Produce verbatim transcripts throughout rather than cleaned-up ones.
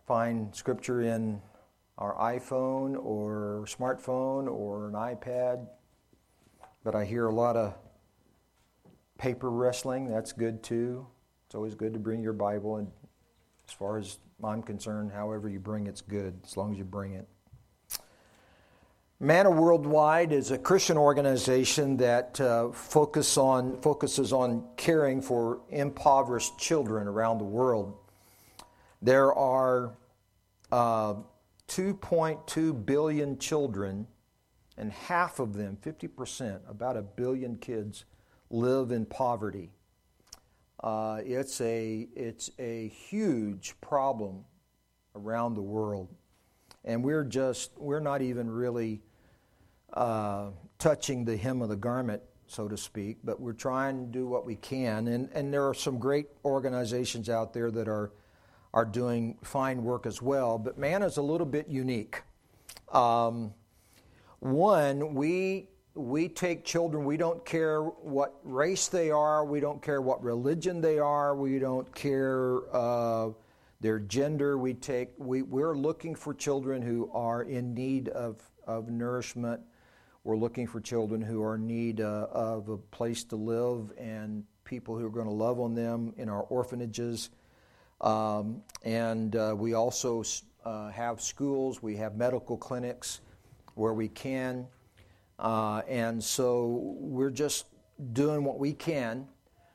find scripture in our iPhone or smartphone or an iPad. But I hear a lot of paper wrestling. That's good too. It's always good to bring your Bible, and as far as I'm concerned, however you bring it's good, as long as you bring it. Manna Worldwide is a Christian organization that uh, focus on, focuses on caring for impoverished children around the world. There are uh, two point two billion children, and half of them, fifty percent, about a billion kids, live in poverty. Uh, it's a it's a huge problem around the world, and we're just we're not even really uh, touching the hem of the garment, so to speak. But we're trying to do what we can, and and there are some great organizations out there that are are doing fine work as well. But Manna is a little bit unique. Um, one, we. We take children, we don't care what race they are, we don't care what religion they are, we don't care uh, their gender. We take, we, we're looking for children who are in need of, of nourishment. We're looking for children who are in need uh, of a place to live and people who are going to love on them in our orphanages. Um, and uh, we also uh, have schools, we have medical clinics where we can. Uh, and so we're just doing what we can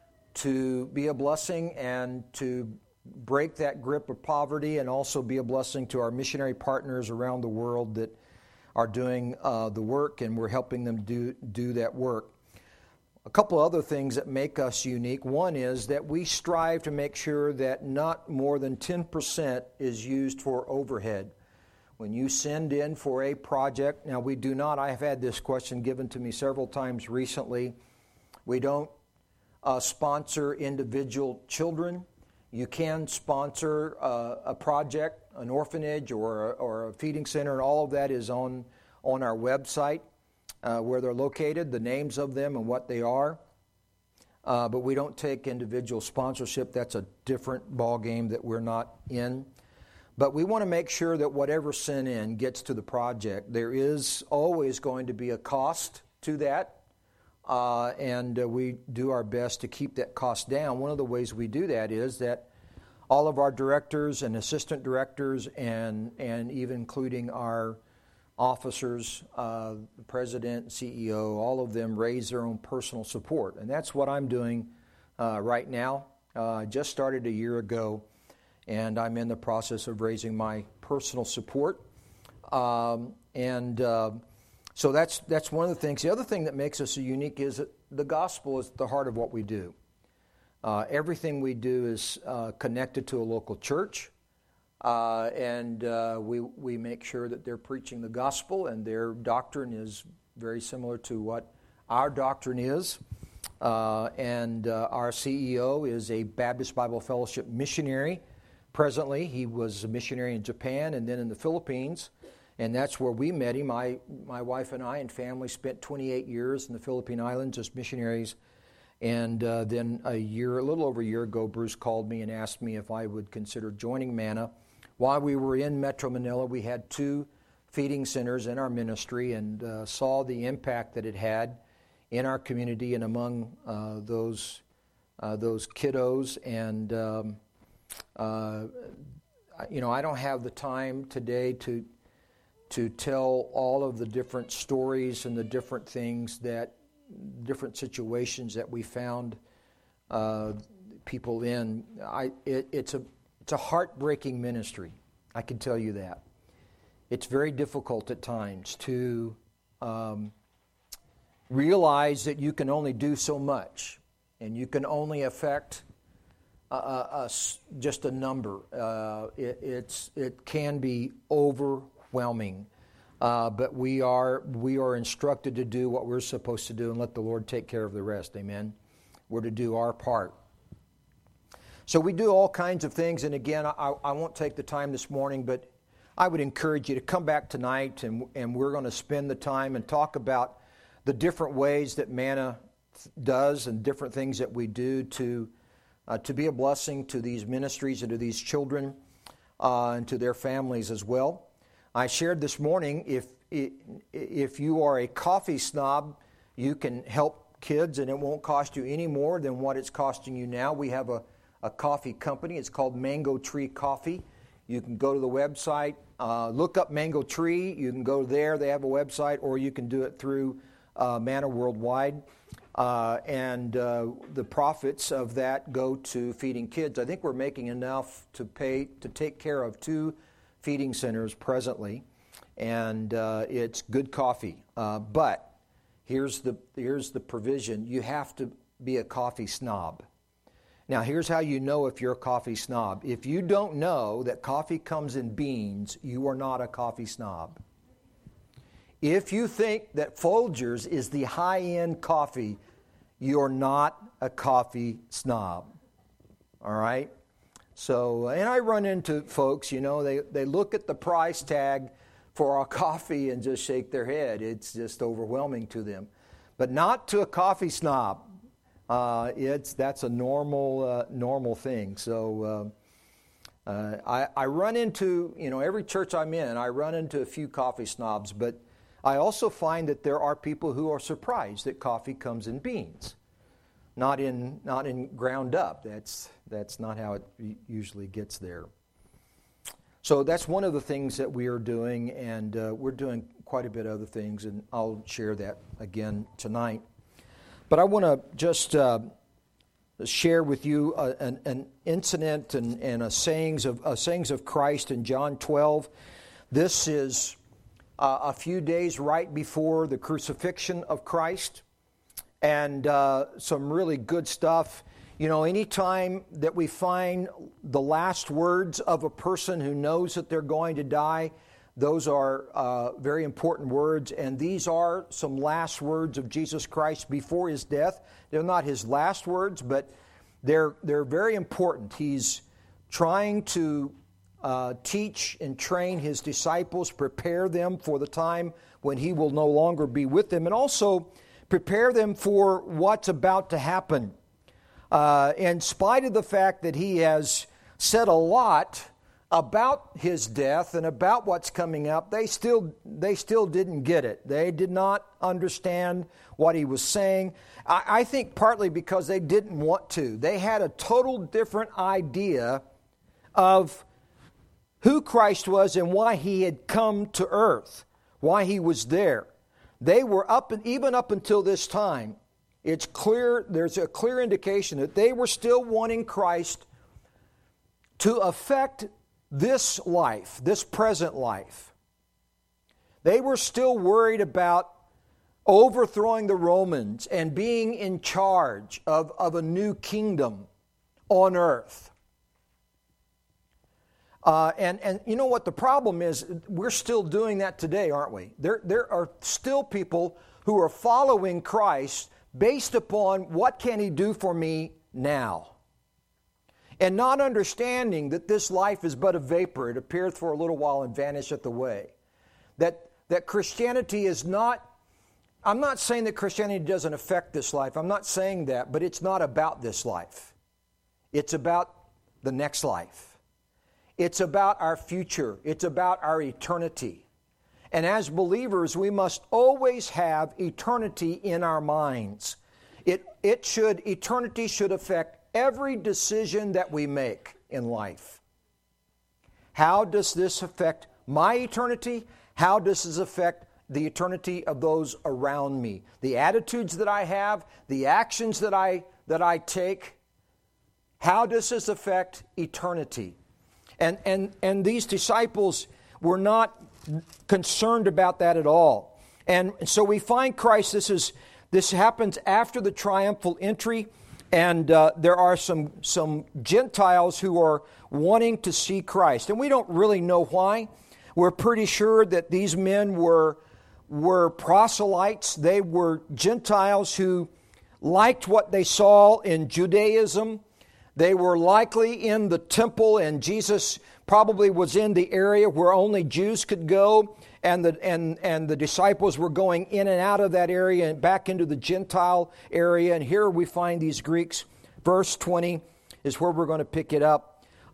to be a blessing and to break that grip of poverty, and also be a blessing to our missionary partners around the world that are doing uh, the work, and we're helping them do, do that work. A couple other things that make us unique. One is that we strive to make sure that not more than ten percent is used for overhead. When you send in for a project, now we do not, I have had this question given to me several times recently, we don't uh, sponsor individual children. You can sponsor uh, a project, an orphanage or a, or a feeding center, and all of that is on, on our website uh, where they're located, the names of them and what they are. Uh, but we don't take individual sponsorship. That's a different ball game that we're not in. But we want to make sure that whatever sent in gets to the project. There is always going to be a cost to that, uh, and uh, we do our best to keep that cost down. One of the ways we do that is that all of our directors and assistant directors, and, and even including our officers, uh, the president, C E O, all of them raise their own personal support. And that's what I'm doing uh, right now. Uh, I just started a year ago. And I'm in the process of raising my personal support. Um, and uh, so that's that's one of the things. The other thing that makes us unique is that the gospel is at the heart of what we do. Uh, everything we do is uh, connected to a local church. Uh, and uh, we, we make sure that they're preaching the gospel, and their doctrine is very similar to what our doctrine is. Uh, and uh, our C E O is a Baptist Bible Fellowship missionary. Presently, he was a missionary in Japan and then in the Philippines, and that's where we met him. I, my wife and I and family spent twenty-eight years in the Philippine Islands as missionaries, and uh, then a year, a little over a year ago, Bruce called me and asked me if I would consider joining Manna. While we were in Metro Manila, we had two feeding centers in our ministry, and uh, saw the impact that it had in our community and among uh, those uh, those kiddos. And um, Uh, you know, I don't have the time today to to tell all of the different stories and the different things that, different situations that we found uh, people in. I it, it's a it's a heartbreaking ministry. I can tell you that. It's very difficult at times to um, realize that you can only do so much, and you can only affect Uh, uh, just a number. Uh, it, it's it can be overwhelming, uh, but we are we are instructed to do what we're supposed to do and let the Lord take care of the rest. Amen. We're to do our part. So we do all kinds of things, and again, I, I won't take the time this morning, but I would encourage you to come back tonight, and and we're going to spend the time and talk about the different ways that Manna does and different things that we do to. Uh, to be a blessing to these ministries and to these children. uh, and to their families as well. I shared this morning, if if you are a coffee snob, you can help kids and it won't cost you any more than what it's costing you now. We have a, a coffee company. It's called Mango Tree Coffee. You can go to the website, uh, look up Mango Tree. You can go there. They have a website, or you can do it through uh, Manna Worldwide. Uh, and uh, the profits of that go to feeding kids. I think we're making enough to pay to take care of two feeding centers presently, and uh, it's good coffee. Uh, but Here's the, here's the provision. You have to be a coffee snob. Now, here's how you know if you're a coffee snob. If you don't know that coffee comes in beans, you are not a coffee snob. If you think that Folgers is the high-end coffee, you're not a coffee snob. All right? So, and I run into folks, you know, they, they look at the price tag for our coffee and just shake their head. It's just overwhelming to them. But not to a coffee snob. Uh, it's that's a normal uh, normal thing. So uh, uh, I, I run into, you know, every church I'm in, I run into a few coffee snobs. But I also find that there are people who are surprised that coffee comes in beans, not in not in ground up. That's that's not how it usually gets there. So that's one of the things that we are doing, and uh, we're doing quite a bit of other things, and I'll share that again tonight. But I want to just uh, share with you a, an, an incident and, and a sayings of a sayings of Christ in John twelve. This is uh, a few days right before the crucifixion of Christ, and uh, some really good stuff. You know, anytime that we find the last words of a person who knows that they're going to die, those are uh, very important words. And these are some last words of Jesus Christ before his death. They're not his last words, but they're they're very important. He's trying to uh, teach and train his disciples, prepare them for the time when he will no longer be with them, and also prepare them for what's about to happen. Uh, in spite of the fact that he has said a lot about his death and about what's coming up, they still they still didn't get it. They did not understand what he was saying. I, I think partly because they didn't want to. They had a total different idea of who Christ was and why he had come to earth, why he was there. They were up, even up until this time, it's clear, there's a clear indication that they were still wanting Christ to affect this life, this present life. They were still worried about overthrowing the Romans and being in charge of, of a new kingdom on earth. Uh, and, and you know what the problem is? We're still doing that today, aren't we? There, there are still people who are following Christ based upon what can he do for me now. And not understanding that this life is but a vapor. It appeareth for a little while and vanisheth away. That, that Christianity is not, I'm not saying that Christianity doesn't affect this life. I'm not saying that, but it's not about this life. It's about the next life. It's about our future. It's about our eternity. And as believers, we must always have eternity in our minds. It, it should, eternity should affect every decision that we make in life. How does this affect my eternity? How does this affect the eternity of those around me? The attitudes that I have, the actions that I, that I take, how does this affect eternity? And, and, and these disciples were not concerned about that at all. And so we find Christ, this is this happens after the triumphal entry, and uh, there are some some Gentiles who are wanting to see Christ. And we don't really know why. We're pretty sure that these men were were proselytes. They were Gentiles who liked what they saw in Judaism. They were likely in the temple, and Jesus probably was in the area where only Jews could go, and the and and the disciples were going in and out of that area and back into the Gentile area. And here we find these Greeks. Verse twenty is where we're going to pick it up.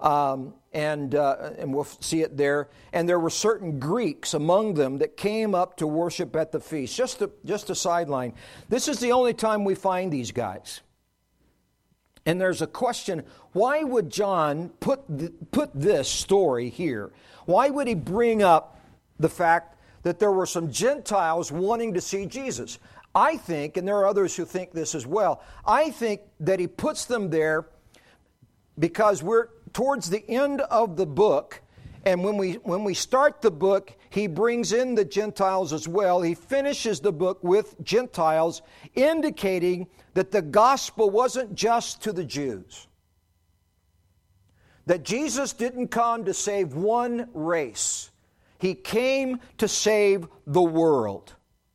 Um, and uh, and we'll see it there. And there were certain Greeks among them that came up to worship at the feast. Just a, just a sideline. This is the only time we find these guys. And there's a question, why would John put th- put this story here? Why would he bring up the fact that there were some Gentiles wanting to see Jesus? I think, and there are others who think this as well, I think that he puts them there because we're towards the end of the book, and when we when we start the book, he brings in the Gentiles as well. He finishes the book with Gentiles, indicating that the gospel wasn't just to the Jews. That Jesus didn't come to save one race. He came to save the world.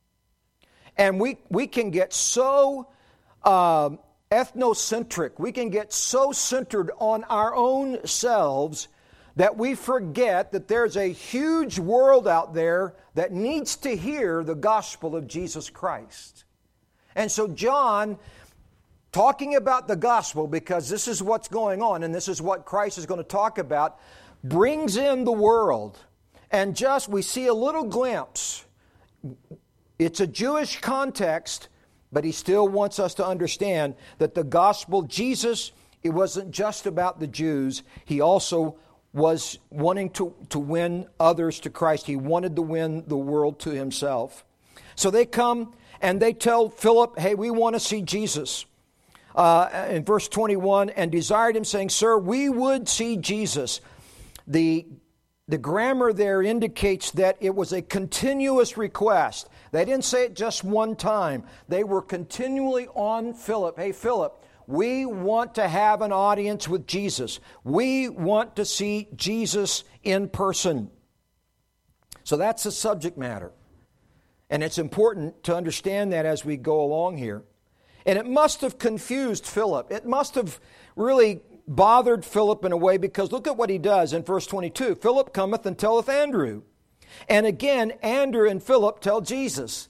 And we, we can get so uh, ethnocentric, we can get so centered on our own selves that we forget that there's a huge world out there that needs to hear the gospel of Jesus Christ. And so John, talking about the gospel, because this is what's going on and this is what Christ is going to talk about, brings in the world. And just, we see a little glimpse. It's a Jewish context, but he still wants us to understand that the gospel, Jesus, it wasn't just about the Jews. He also was wanting to, to win others to Christ. He wanted to win the world to himself. So they come and they tell Philip, hey, we want to see Jesus. Uh, in verse twenty-one, and desired him, saying, Sir, we would see Jesus. The, the grammar there indicates that it was a continuous request. They didn't say it just one time. They were continually on Philip. Hey, Philip, we want to have an audience with Jesus. We want to see Jesus in person. So that's the subject matter. And it's important to understand that as we go along here. And it must have confused Philip. It must have really bothered Philip in a way, because look at what he does in verse twenty-two. Philip cometh and telleth Andrew. And again, Andrew and Philip tell Jesus.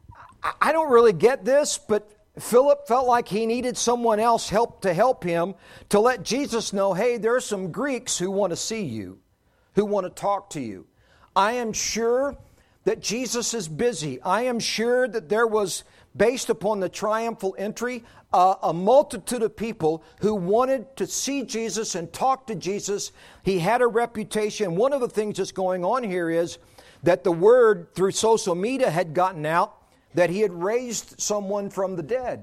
I don't really get this, but Philip felt like he needed someone else help to help him to let Jesus know, hey, there are some Greeks who want to see you, who want to talk to you. I am sure that Jesus is busy. I am sure that there was, based upon the triumphal entry, uh, a multitude of people who wanted to see Jesus and talk to Jesus. He had a reputation. One of the things that's going on here is that the word through social media had gotten out that he had raised someone from the dead.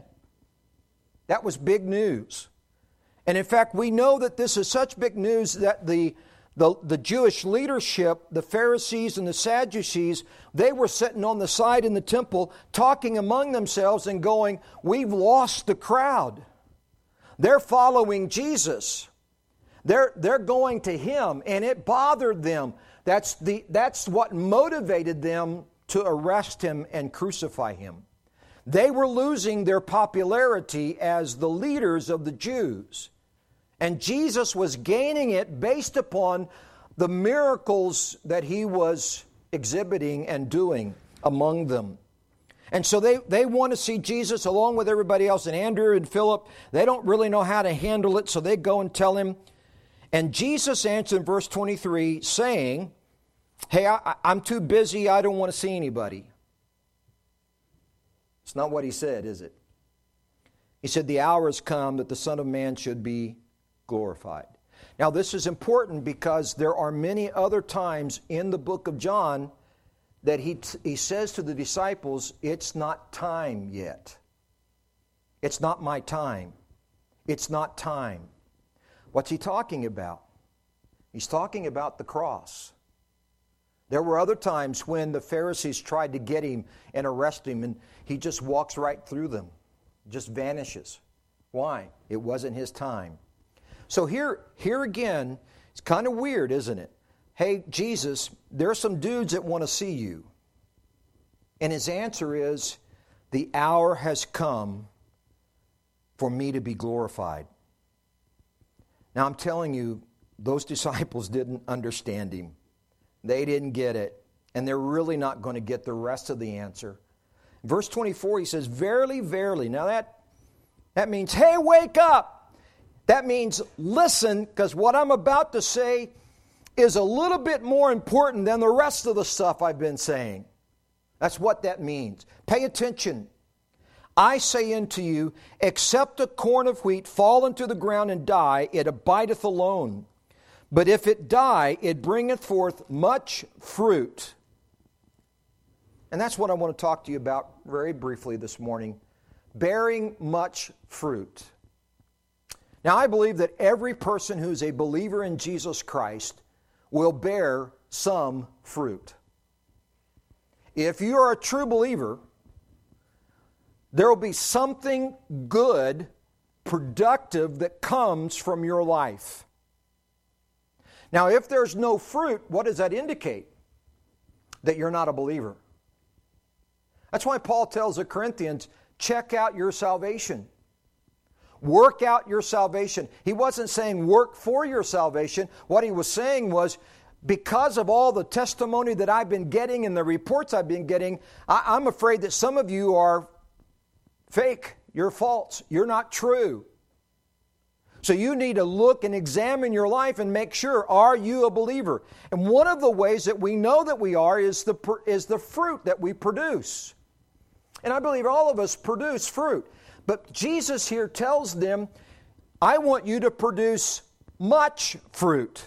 That was big news. And in fact, we know that this is such big news that the The, the Jewish leadership, the Pharisees and the Sadducees, they were sitting on the side in the temple talking among themselves and going, we've lost the crowd. They're following Jesus. They're, they're going to Him, and it bothered them. That's, the, that's what motivated them to arrest Him and crucify Him. They were losing their popularity as the leaders of the Jews. And Jesus was gaining it based upon the miracles that He was exhibiting and doing among them. And so they, they want to see Jesus along with everybody else. And Andrew and Philip, they don't really know how to handle it, so they go and tell him. And Jesus answered in verse twenty-three, saying, hey, I, I'm too busy, I don't want to see anybody. It's not what He said, is it? He said, the hour has come that the Son of Man should be glorified. Now this is important because there are many other times in the book of John that he, he says to the disciples, it's not time yet. It's not my time. It's not time. What's he talking about? He's talking about the cross. There were other times when the Pharisees tried to get him and arrest him, and he just walks right through them, just vanishes. Why? It wasn't his time. So here, here again, it's kind of weird, isn't it? Hey, Jesus, there are some dudes that want to see you. And His answer is, the hour has come for me to be glorified. Now I'm telling you, those disciples didn't understand Him. They didn't get it. And they're really not going to get the rest of the answer. Verse twenty-four, He says, verily, verily. Now that, that means, hey, wake up. That means listen, because what I'm about to say is a little bit more important than the rest of the stuff I've been saying. That's what that means. Pay attention. I say unto you, except a corn of wheat fall into the ground and die, it abideth alone. But if it die, it bringeth forth much fruit. And that's what I want to talk to you about very briefly this morning. Bearing much fruit. Now, I believe that every person who's a believer in Jesus Christ will bear some fruit. If you are a true believer, there will be something good, productive that comes from your life. Now, if there's no fruit, what does that indicate? That you're not a believer. That's why Paul tells the Corinthians, check out your salvation. Work out your salvation. He wasn't saying work for your salvation. What he was saying was, because of all the testimony that I've been getting and the reports I've been getting, I, I'm afraid that some of you are fake. You're false. You're not true. So you need to look and examine your life and make sure, are you a believer? And one of the ways that we know that we are is the, is the fruit that we produce. And I believe all of us produce fruit. But Jesus here tells them, I want you to produce much fruit.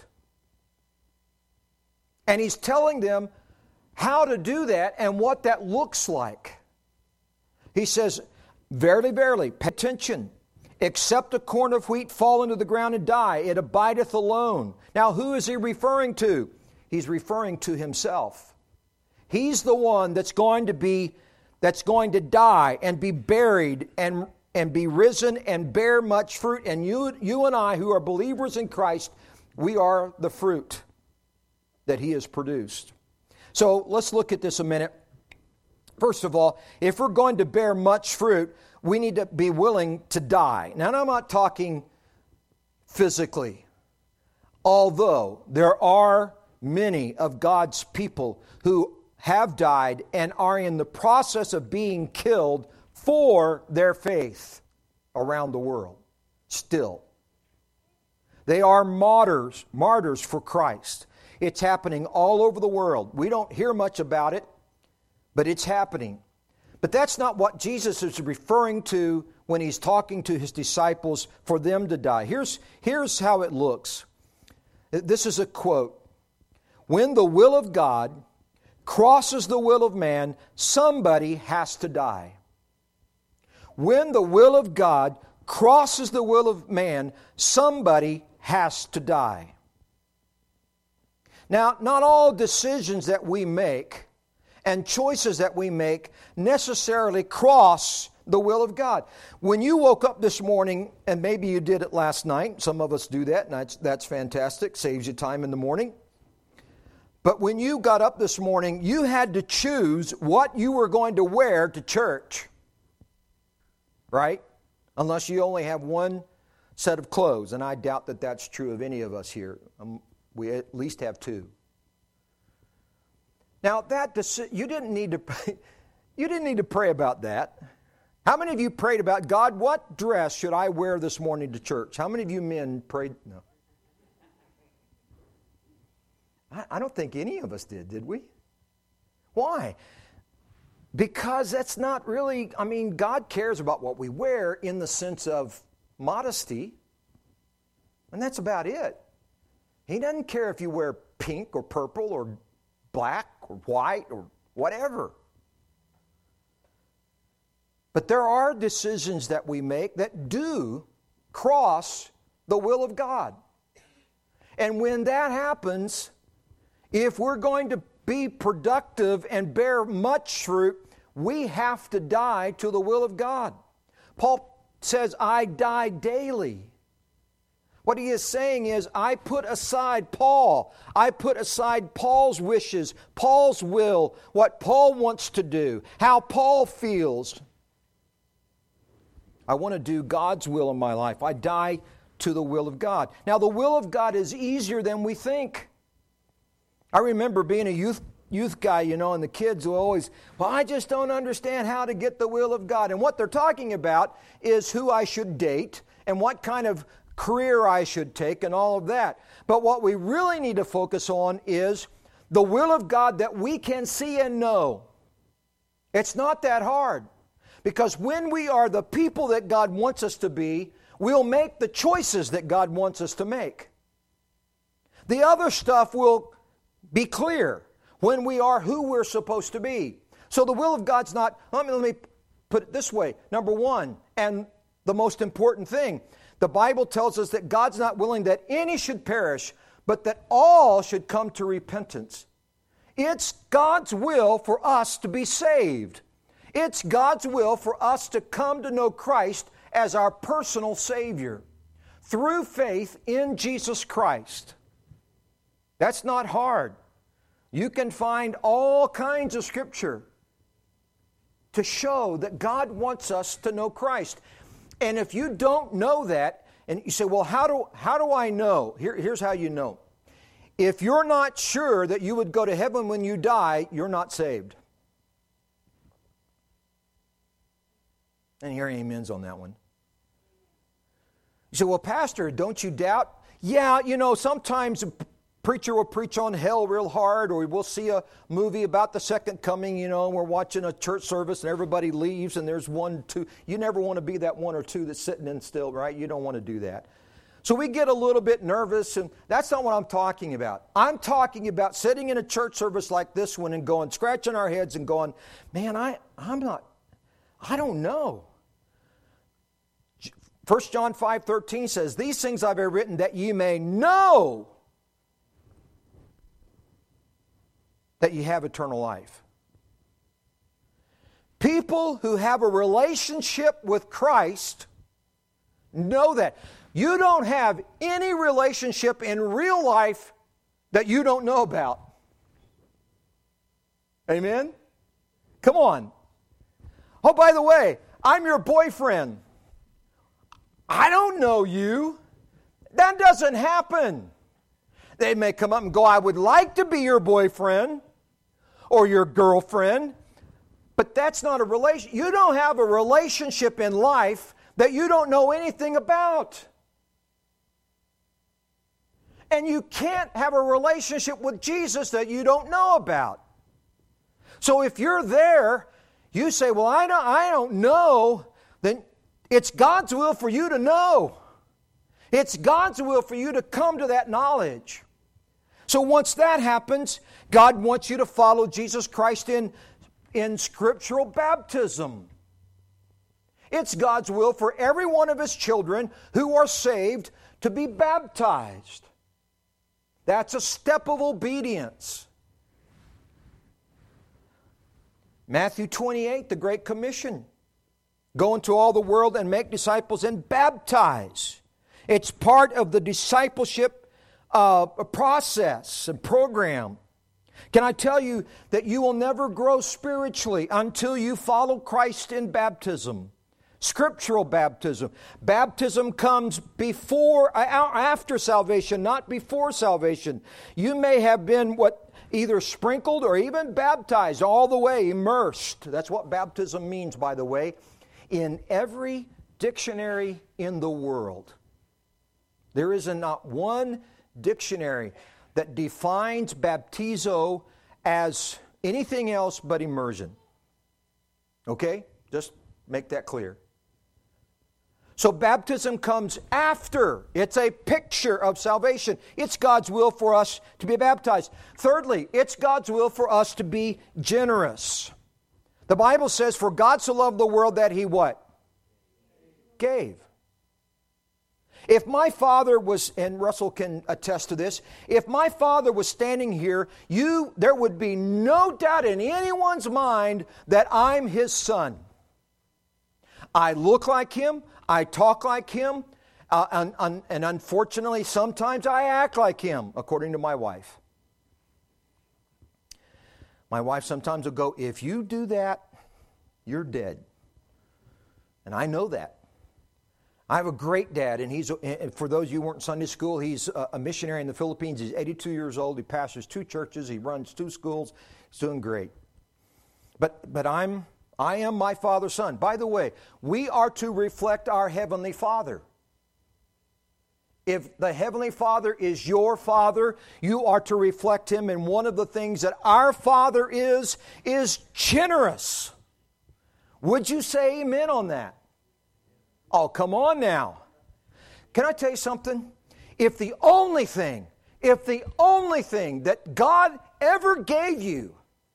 And He's telling them how to do that and what that looks like. He says, verily, verily, pay attention. Except a corn of wheat fall into the ground and die, it abideth alone. Now, who is He referring to? He's referring to Himself. He's the one that's going to be, that's going to die and be buried and, and be risen and bear much fruit. And you, you and I, who are believers in Christ, we are the fruit that He has produced. So let's look at this a minute. First of all, if we're going to bear much fruit, we need to be willing to die. Now, I'm not talking physically, although there are many of God's people who have died and are in the process of being killed for their faith around the world. Still, they are martyrs, martyrs for Christ. It's happening all over the world. We don't hear much about it, but it's happening. But that's not what Jesus is referring to when He's talking to His disciples for them to die. Here's, here's how it looks. This is a quote. When the will of God crosses the will of man, somebody has to die. When the will of God crosses the will of man, somebody has to die. Now, not all decisions that we make and choices that we make necessarily cross the will of God. When you woke up this morning, and maybe you did it last night, some of us do that, and that's, that's fantastic, saves you time in the morning. But when you got up this morning, you had to choose what you were going to wear to church, right? Unless you only have one set of clothes, and I doubt that that's true of any of us here. Um, we at least have two. Now that deci- you didn't need to pray, you didn't need to pray about that. How many of you prayed about, God, what dress should I wear this morning to church? How many of you men prayed? No. I, I don't think any of us did, did we? Why? Because that's not really, I mean, God cares about what we wear in the sense of modesty, and that's about it. He doesn't care if you wear pink or purple or black or white or whatever. But there are decisions that we make that do cross the will of God. And when that happens, if we're going to be productive and bear much fruit, we have to die to the will of God. Paul says, I die daily. What he is saying is, I put aside Paul. I put aside Paul's wishes, Paul's will, what Paul wants to do, how Paul feels. I want to do God's will in my life. I die to the will of God. Now, the will of God is easier than we think. I remember being a youth youth guy, you know, and the kids will always, well, I just don't understand how to get the will of God. And what they're talking about is who I should date and what kind of career I should take, and all of that. But what we really need to focus on is the will of God that we can see and know. It's not that hard. Because when we are the people that God wants us to be, we'll make the choices that God wants us to make. The other stuff will be clear when we are who we're supposed to be. So the will of God's not, let me, let me put it this way. Number one, and the most important thing, the Bible tells us that God's not willing that any should perish, but that all should come to repentance. It's God's will for us to be saved. It's God's will for us to come to know Christ as our personal Savior through faith in Jesus Christ. That's not hard. You can find all kinds of Scripture to show that God wants us to know Christ. And if you don't know that, and you say, well, how do, how do I know? Here, here's how you know. If you're not sure that you would go to heaven when you die, you're not saved. And here amens on that one. You say, well, Pastor, don't you doubt? Yeah, you know, sometimes a preacher will preach on hell real hard, or we'll see a movie about the second coming, you know, and we're watching a church service and everybody leaves and there's one, two. You never want to be that one or two that's sitting in still, right? You don't want to do that. So we get a little bit nervous, and that's not what I'm talking about. I'm talking about sitting in a church service like this one and going, scratching our heads and going, man, I, I'm not, I don't know. First John five thirteen says, these things I've written that ye may know that ye have eternal life. People who have a relationship with Christ know that. You don't have any relationship in real life that you don't know about. Amen? Come on. Oh, by the way, I'm your boyfriend. I don't know you. That doesn't happen. They may come up and go, I would like to be your boyfriend or your girlfriend, but that's not a relation. You don't have a relationship in life that you don't know anything about. And you can't have a relationship with Jesus that you don't know about. So if you're there, you say, well, I don't, I don't know, then it's God's will for you to know. It's God's will for you to come to that knowledge. So once that happens, God wants you to follow Jesus Christ in, in scriptural baptism. It's God's will for every one of His children who are saved to be baptized. That's a step of obedience. Matthew twenty-eight, the Great Commission. Go into all the world and make disciples and baptize. It's part of the discipleship uh, process and program. Can I tell you that you will never grow spiritually until you follow Christ in baptism? Scriptural baptism. Baptism comes before, after salvation, not before salvation. You may have been what either sprinkled or even baptized all the way, immersed. That's what baptism means, by the way, in every dictionary in the world. There is not one dictionary that defines baptizo as anything else but immersion. Okay? Just make that clear. So baptism comes after. It's a picture of salvation. It's God's will for us to be baptized. Thirdly, it's God's will for us to be generous. The Bible says, for God so loved the world that He what? Gave. If my father was, and Russell can attest to this, if my father was standing here, you, there would be no doubt in anyone's mind that I'm his son. I look like him. I talk like him, uh, and, and, and unfortunately, sometimes I act like him, according to my wife. My wife sometimes will go, if you do that, you're dead. And I know that. I have a great dad, and he's, and for those of you who weren't in Sunday school, he's a missionary in the Philippines. He's eighty-two years old. He pastors two churches. He runs two schools. He's doing great. But, but I'm... I am my Father's son. By the way, we are to reflect our Heavenly Father. If the Heavenly Father is your Father, you are to reflect Him. And one of the things that our Father is, is generous. Would you say amen on that? Oh, come on now. Can I tell you something? If the only thing, if the only thing that God ever gave you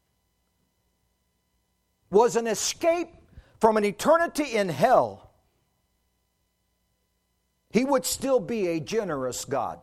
was an escape from an eternity in hell, He would still be a generous God.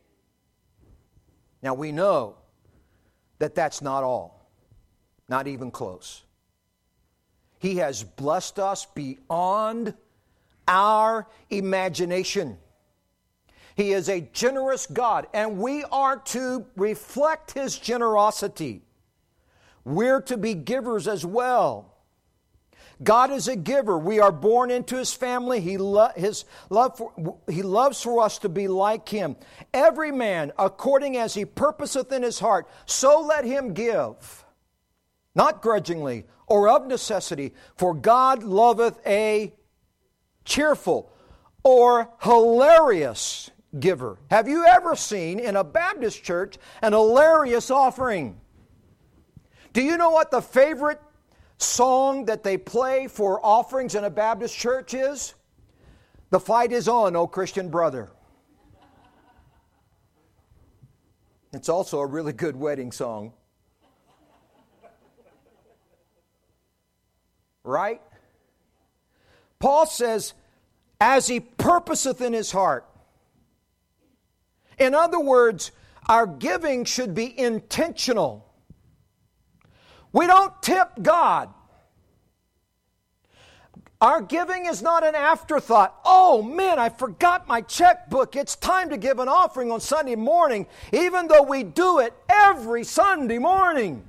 Now we know that that's not all. Not even close. He has blessed us beyond our imagination. He is a generous God, and we are to reflect His generosity. We're to be givers as well. God is a giver. We are born into His family. He, lo- his love for, he loves for us to be like Him. Every man, according as he purposeth in his heart, so let him give. Not grudgingly or of necessity, for God loveth a cheerful or hilarious giver. Have you ever seen in a Baptist church an hilarious offering? Do you know what the favorite song that they play for offerings in a Baptist church is? The fight is on, O Christian brother. It's also a really good wedding song. Right? Paul says, as he purposeth in his heart. In other words, our giving should be intentional. We don't tip God. Our giving is not an afterthought. Oh man, I forgot my checkbook. It's time to give an offering on Sunday morning, even though we do it every Sunday morning.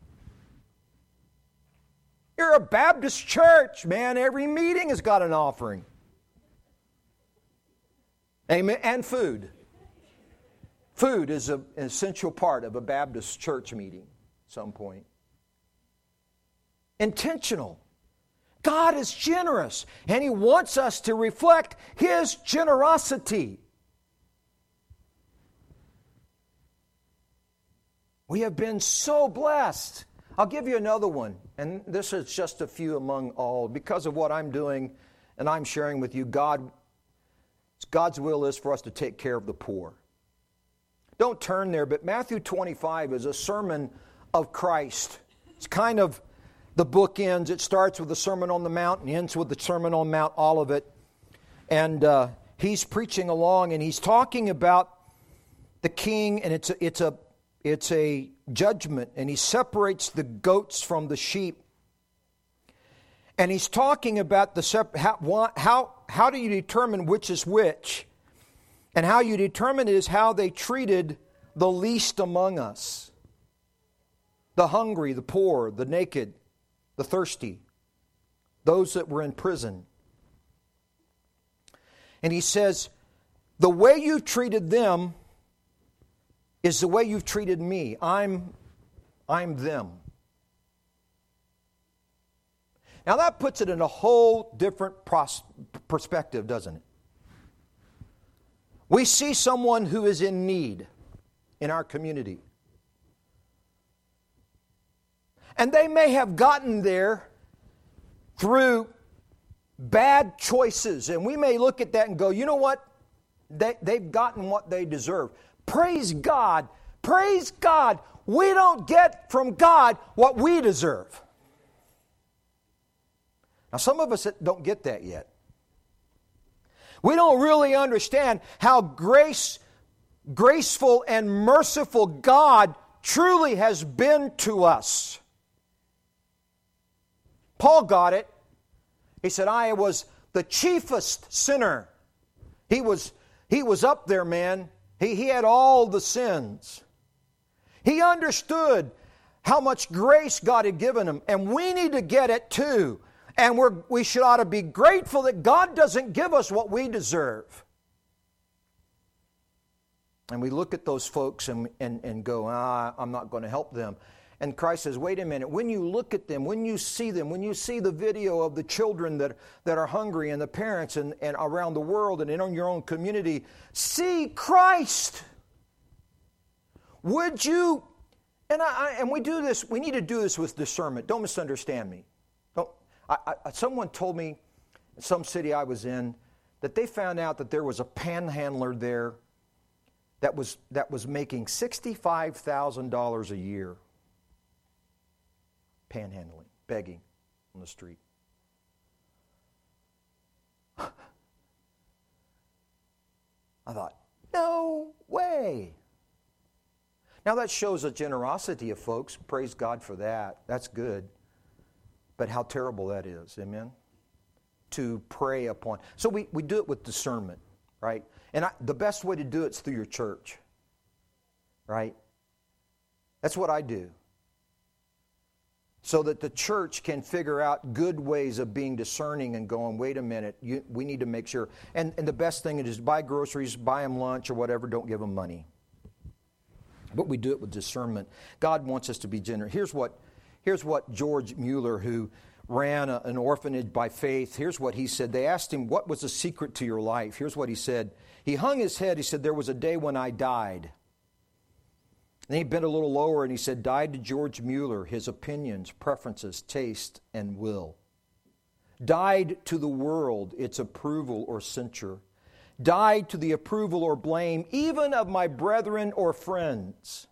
You're a Baptist church, man. Every meeting has got an offering. Amen. And food. Food is a, an essential part of a Baptist church meeting at some point. Intentional. God is generous, and He wants us to reflect His generosity. We have been so blessed. I'll give you another one, and this is just a few among all. Because of what I'm doing and I'm sharing with you, God, God's will is for us to take care of the poor. Don't turn there, but Matthew twenty-five is a sermon of Christ. It's kind of the book ends. It starts with the Sermon on the Mount and ends with the Sermon on Mount, all of it. And uh, He's preaching along, and He's talking about the king, and it's a, it's a it's a judgment, and He separates the goats from the sheep. And He's talking about the sep- how how how do you determine which is which, and how you determine it is how they treated the least among us, the hungry, the poor, the naked, the thirsty, those that were in prison. And He says, the way you treated them is the way you've treated me. I'm, I'm them. Now that puts it in a whole different pros- perspective, doesn't it? We see someone who is in need in our community. And they may have gotten there through bad choices. And we may look at that and go, you know what? They, they've gotten what they deserve. Praise God. Praise God. We don't get from God what we deserve. Now, some of us don't get that yet. We don't really understand how grace, graceful and merciful God truly has been to us. Paul got it. He said, I was the chiefest sinner. He was, he was up there, man. He, he had all the sins. He understood how much grace God had given him. And we need to get it too. And we're, we should ought to be grateful that God doesn't give us what we deserve. And we look at those folks and, and, and go, ah, I'm not going to help them. And Christ says, wait a minute, when you look at them, when you see them, when you see the video of the children that, that are hungry and the parents and, and around the world and in your own community, see Christ. Would you, and, I, and we do this, we need to do this with discernment. Don't misunderstand me. Don't, I, I, someone told me in some city I was in that they found out that there was a panhandler there that was, that was making sixty-five thousand dollars a year. Panhandling, begging on the street. I thought, no way. Now that shows a generosity of folks. Praise God for that. That's good. But how terrible that is, amen? To prey upon. So we, we do it with discernment, right? And I, the best way to do it is through your church, right? That's what I do. So that the church can figure out good ways of being discerning and going, wait a minute, you, we need to make sure. And, and the best thing is buy groceries, buy them lunch or whatever, don't give them money. But we do it with discernment. God wants us to be generous. Here's what, here's what George Mueller, who ran a, an orphanage by faith, here's what he said. They asked him, what was the secret to your life? Here's what he said. He hung his head. He said, there was a day when I died. Then he bent a little lower and he said, died to George Mueller, his opinions, preferences, taste, and will. Died to the world, its approval or censure. Died to the approval or blame, even of my brethren or friends.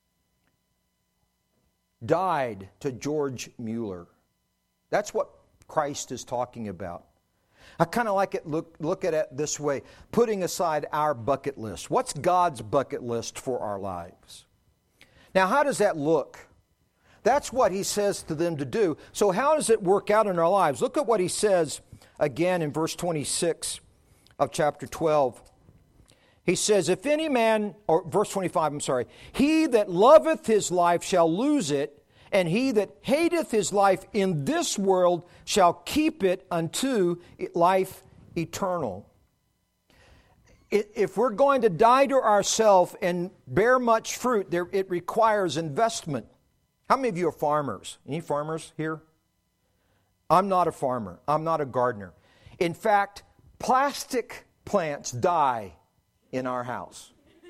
Died to George Mueller. That's what Christ is talking about. I kind of like it, look, look at it this way, putting aside our bucket list. What's God's bucket list for our lives? Now, how does that look? That's what he says to them to do. So how does it work out in our lives? Look at what he says again in verse twenty-six of chapter twelve. He says, if any man, or verse twenty-five, I'm sorry, he that loveth his life shall lose it, and he that hateth his life in this world shall keep it unto life eternal. If we're going to die to ourselves and bear much fruit, there, it requires investment. How many of you are farmers? Any farmers here? I'm not a farmer. I'm not a gardener. In fact, plastic plants die in our house.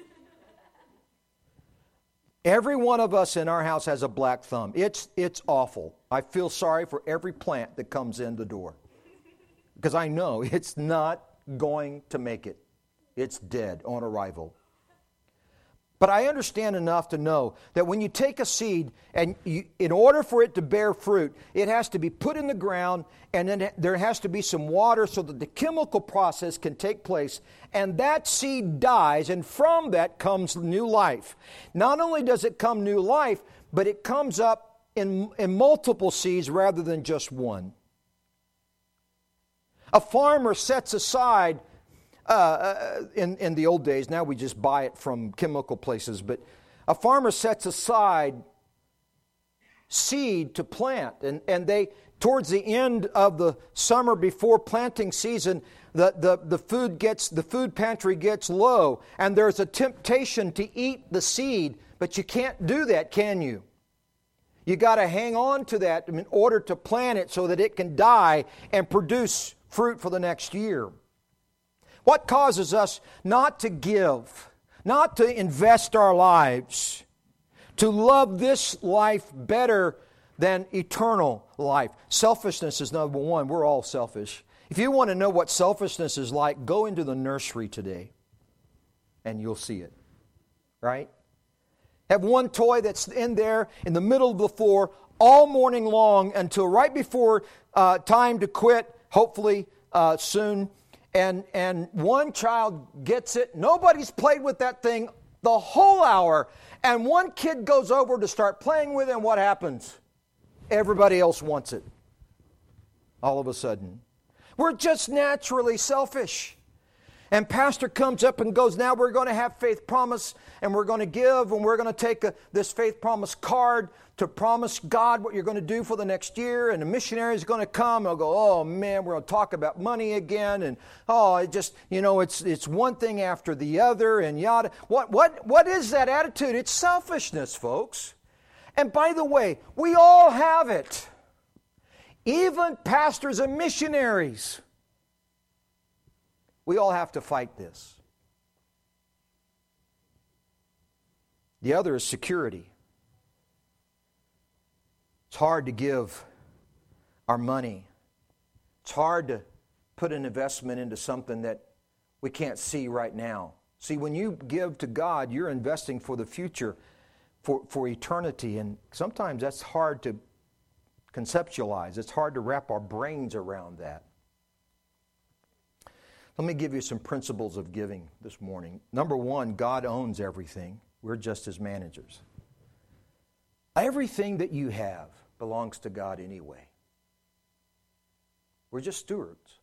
Every one of us in our house has a black thumb. It's, it's awful. I feel sorry for every plant that comes in the door because I know it's not going to make it. It's dead on arrival. But I understand enough to know that when you take a seed, and you, in order for it to bear fruit, it has to be put in the ground, and then there has to be some water so that the chemical process can take place, and that seed dies, and from that comes new life. Not only does it come new life, but it comes up in, in multiple seeds rather than just one. A farmer sets aside Uh, in, in the old days, now we just buy it from chemical places, but a farmer sets aside seed to plant, and, and they, towards the end of the summer before planting season, the, the, the food gets, the food pantry gets low, and there's a temptation to eat the seed, but you can't do that, can you? You got to hang on to that in order to plant it so that it can die and produce fruit for the next year. What causes us not to give, not to invest our lives, to love this life better than eternal life? Selfishness is number one. We're all selfish. If you want to know what selfishness is like, go into the nursery today and you'll see it. Right? Have one toy that's in there in the middle of the floor all morning long until right before uh, time to quit, hopefully uh, soon. And and one child gets it. Nobody's played with that thing the whole hour. And one kid goes over to start playing with it, and what happens? Everybody else wants it. All of a sudden. We're just naturally selfish. And pastor comes up and goes, now we're going to have faith promise, and we're going to give, and we're going to take a, this faith promise card to promise God what you're going to do for the next year, and the missionary is going to come, and I'll go, oh man, we're going to talk about money again, and oh, it just, you know, it's it's one thing after the other, and yada. What, what, what is that attitude? It's selfishness, folks. And by the way, we all have it. Even pastors and missionaries. We all have to fight this. The other is security. It's hard to give our money. It's hard to put an investment into something that we can't see right now. See, when you give to God, you're investing for the future, for, for eternity. And sometimes that's hard to conceptualize. It's hard to wrap our brains around that. Let me give you some principles of giving this morning. Number one, God owns everything. We're just His managers. Everything that you have belongs to God anyway. We're just stewards.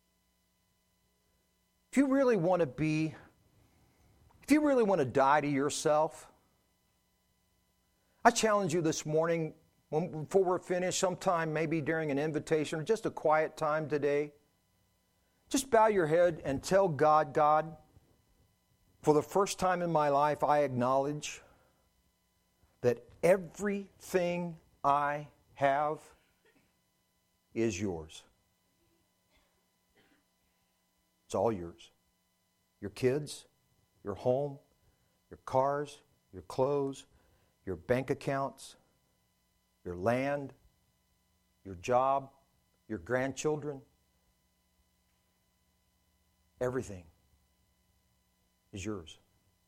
If you really want to be, if you really want to die to yourself, I challenge you this morning, when, before we're finished, sometime maybe during an invitation or just a quiet time today, just bow your head and tell God, God, for the first time in my life, I acknowledge that everything I have is yours. It's all yours. Your kids, your home, your cars, your clothes, your bank accounts, your land, your job, your grandchildren. Everything is yours.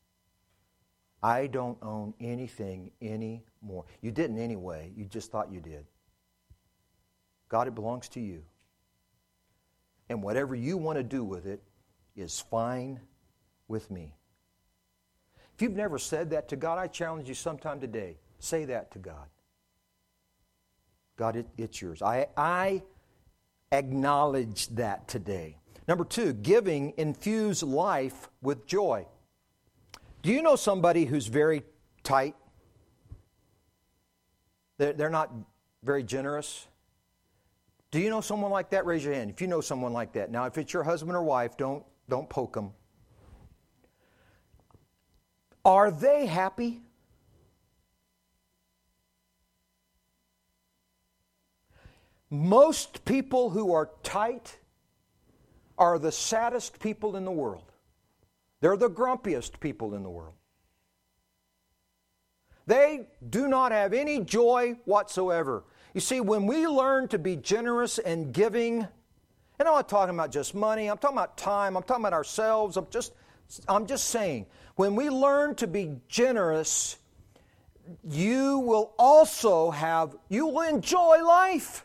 I don't own anything anymore. You didn't anyway. You just thought you did. God, it belongs to you. And whatever you want to do with it is fine with me. If you've never said that to God, I challenge you sometime today. Say that to God. God, it, it's yours. I, I acknowledge that today. Number two, giving infuse life with joy. Do you know somebody who's very tight? They're, they're not very generous. Do you know someone like that? Raise your hand if you know someone like that. Now, if it's your husband or wife, don't, don't poke them. Are they happy? Most people who are tight are the saddest people in the world. They're the grumpiest people in the world. They do not have any joy whatsoever. You see, when we learn to be generous and giving, and I'm not talking about just money, I'm talking about time, I'm talking about ourselves, I'm just, I'm just saying, when we learn to be generous, you will also have, you will enjoy life.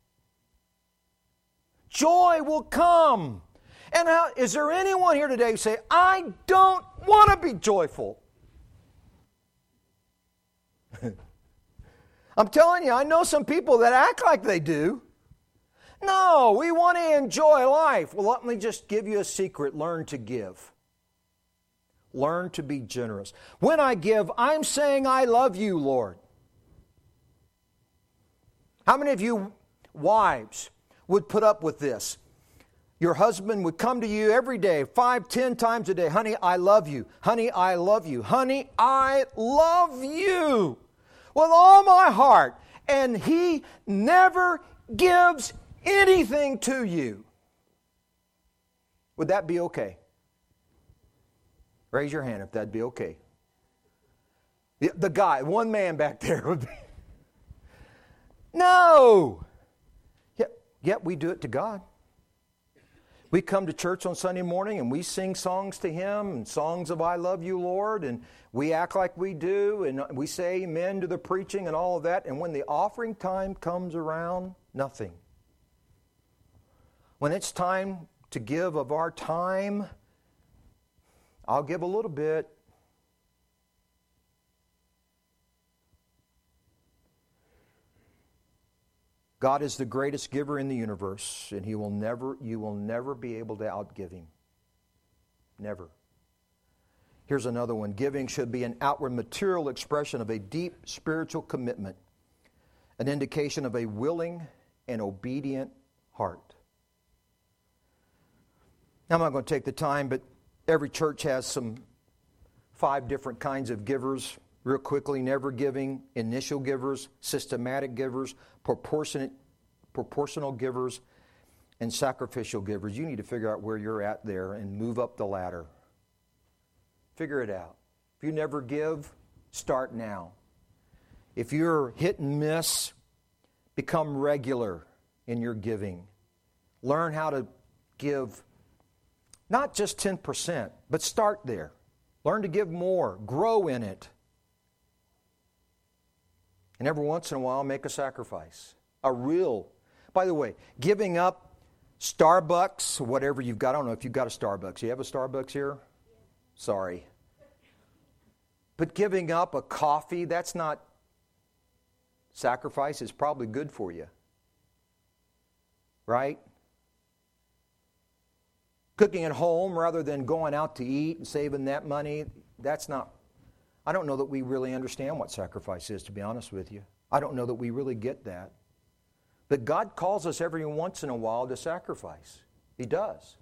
Joy will come. And how, is there anyone here today who say, I don't want to be joyful? I'm telling you, I know some people that act like they do. No, we want to enjoy life. Well, let me just give you a secret. Learn to give. Learn to be generous. When I give, I'm saying, I love you, Lord. How many of you wives would put up with this? Your husband would come to you every day, five, ten times a day. Honey, I love you. Honey, I love you. Honey, I love you with all my heart. And he never gives anything to you. Would that be okay? Raise your hand if that'd be okay. The, the guy, one man back there would be. No! Yet, yet we do it to God. We come to church on Sunday morning and we sing songs to Him and songs of I love you, Lord, and we act like we do and we say amen to the preaching and all of that. And when the offering time comes around, nothing. When it's time to give of our time, I'll give a little bit. God is the greatest giver in the universe, and He will never, you will never be able to outgive Him. Never. Here's another one. Giving should be an outward material expression of a deep spiritual commitment, an indication of a willing and obedient heart. Now, I'm not going to take the time, but every church has some five different kinds of givers. real quickly, never giving, initial givers, systematic givers, proportionate, proportional givers, and sacrificial givers. You need to figure out where you're at there and move up the ladder. Figure it out. If you never give, start now. If you're hit and miss, become regular in your giving. Learn how to give not just ten percent, but start there. Learn to give more. Grow in it. And every once in a while, make a sacrifice. A real, by the way, giving up Starbucks, whatever you've got. I don't know if you've got a Starbucks. You have a Starbucks here? Sorry. But giving up a coffee, that's not sacrifice. It's probably good for you. Right? Cooking at home rather than going out to eat and saving that money, that's not, I don't know that we really understand what sacrifice is, to be honest with you. I don't know that we really get that. But God calls us every once in a while to sacrifice. He does.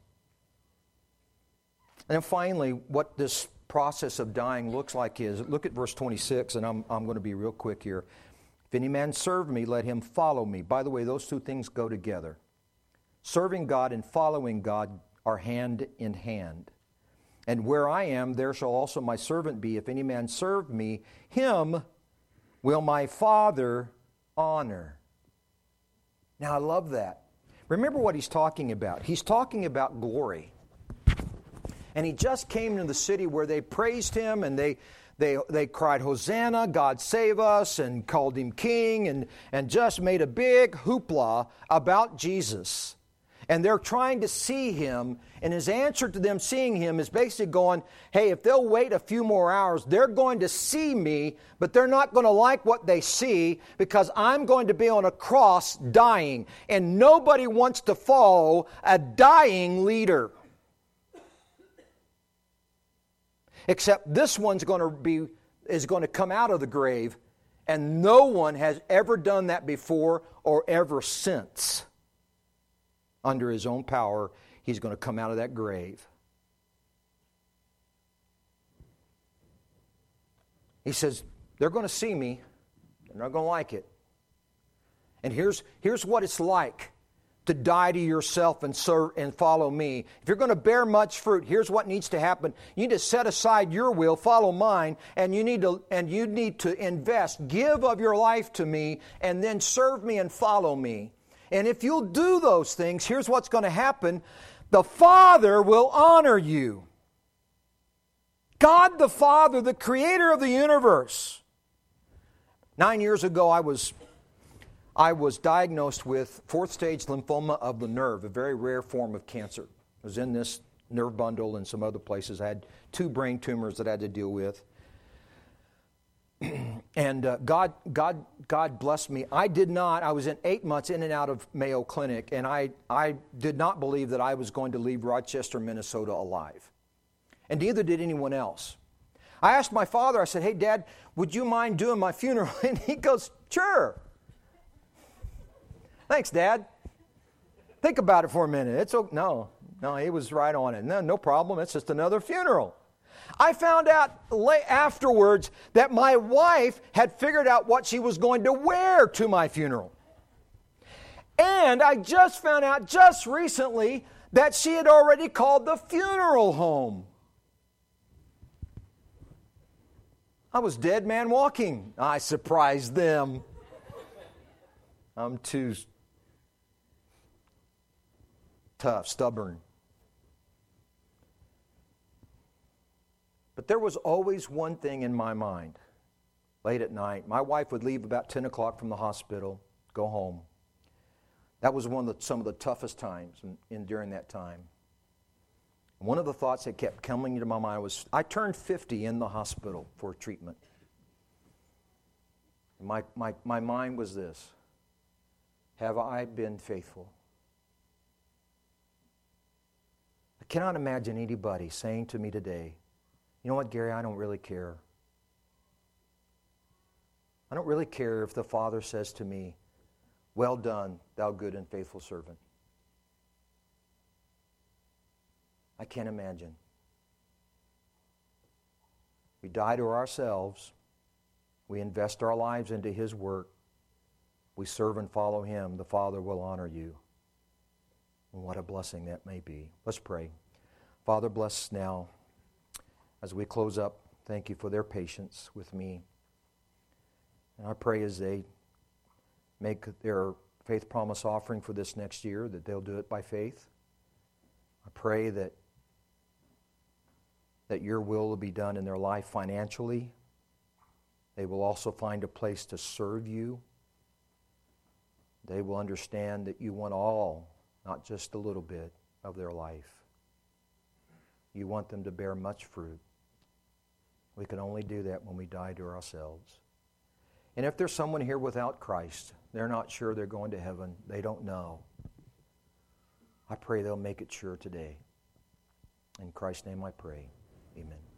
And then finally, what this process of dying looks like is, look at verse twenty-six, and I'm, I'm going to be real quick here. If any man serve me, let him follow me. By the way, those two things go together. Serving God and following God are hand in hand. And where I am, there shall also my servant be. If any man serve me, him will my Father honor. Now, I love that. Remember what he's talking about. He's talking about glory. And he just came into the city where they praised him and they they they cried, Hosanna, God save us, and called him king, and, and just made a big hoopla about Jesus. And they're trying to see him, and his answer to them seeing him is basically going, hey, if they'll wait a few more hours, they're going to see me, but they're not going to like what they see because I'm going to be on a cross dying. And nobody wants to follow a dying leader. Except this one's going to be is going to come out of the grave, and no one has ever done that before or ever since. Under his own power, he's going to come out of that grave. He says, they're going to see me. They're not going to like it. And here's, here's what it's like to die to yourself and serve and follow me. If you're going to bear much fruit, here's what needs to happen. You need to set aside your will, follow mine, and you need to and you need to invest, give of your life to me, and then serve me and follow me. And if you'll do those things, here's what's going to happen. The Father will honor you. God the Father, the creator of the universe. Nine years ago, I was, I was diagnosed with fourth stage lymphoma of the nerve, a very rare form of cancer. I was in this nerve bundle and some other places. I had two brain tumors that I had to deal with. And uh, God, God, God blessed me. I did not. I was in eight months in and out of Mayo Clinic, and I, I did not believe that I was going to leave Rochester, Minnesota alive. And neither did anyone else. I asked my father, I said, hey, Dad, would you mind doing my funeral? And he goes, sure. Thanks, Dad. Think about it for a minute. It's okay. No, no, he was right on it. No, no problem. It's just another funeral. I found out afterwards that my wife had figured out what she was going to wear to my funeral. And I just found out just recently that she had already called the funeral home. I was dead man walking. I surprised them. I'm too tough, stubborn. But there was always one thing in my mind. Late at night, my wife would leave about ten o'clock from the hospital, go home. That was one of the, some of the toughest times in, in during that time. One of the thoughts that kept coming into my mind was, I turned fifty in the hospital for treatment. My, my, my mind was this: have I been faithful? I cannot imagine anybody saying to me today, you know what, Gary, I don't really care. I don't really care if the Father says to me, well done, thou good and faithful servant. I can't imagine. We die to ourselves, we invest our lives into His work, we serve and follow Him, the Father will honor you. And what a blessing that may be. Let's pray. Father, bless now as we close up. Thank you for their patience with me. And I pray as they make their faith promise offering for this next year that they'll do it by faith. I pray that that your will will be done in their life financially. They will also find a place to serve you. They will understand that you want all, not just a little bit, of their life. You want them to bear much fruit. We can only do that when we die to ourselves. And if there's someone here without Christ, they're not sure they're going to heaven, they don't know, I pray they'll make it sure today. In Christ's name I pray. Amen.